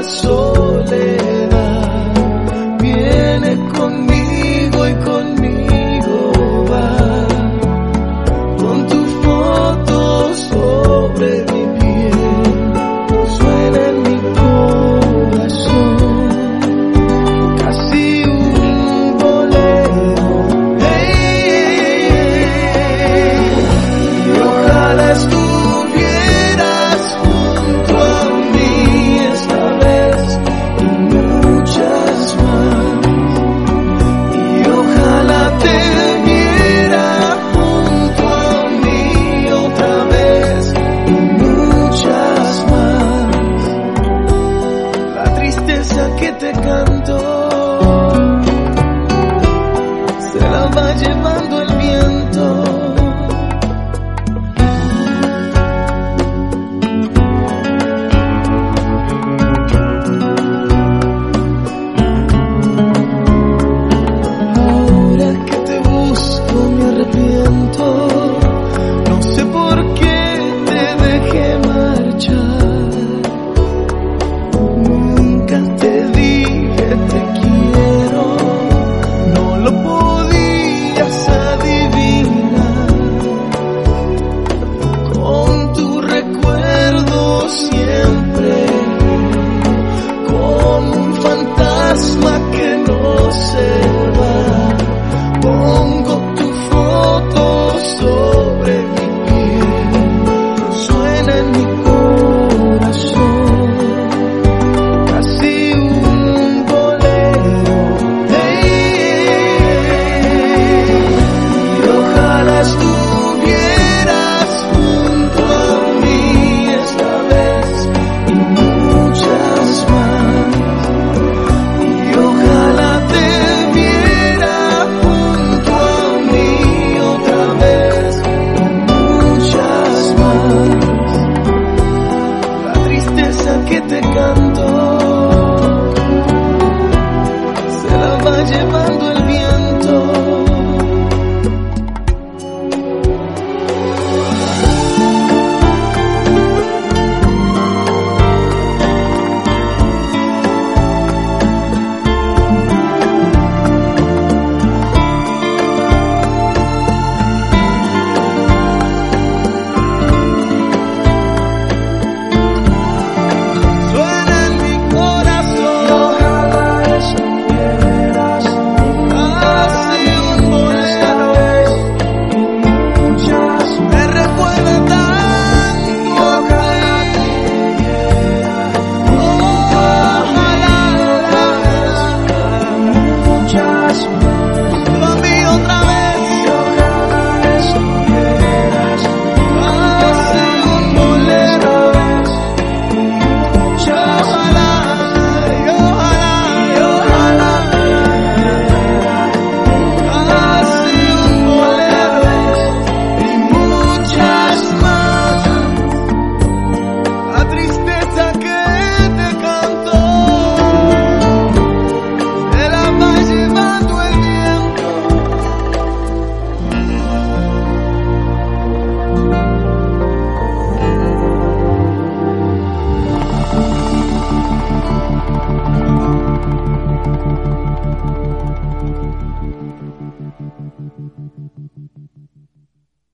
soledad viene conmigo y conmigo va, con tu foto sobre mi piel, suena en mi corazón, casi un bolero, y ojalá estuvieras junto a mí esta vez y muchas más, y ojalá te viera junto a mí otra vez y muchas más. La tristeza que te causa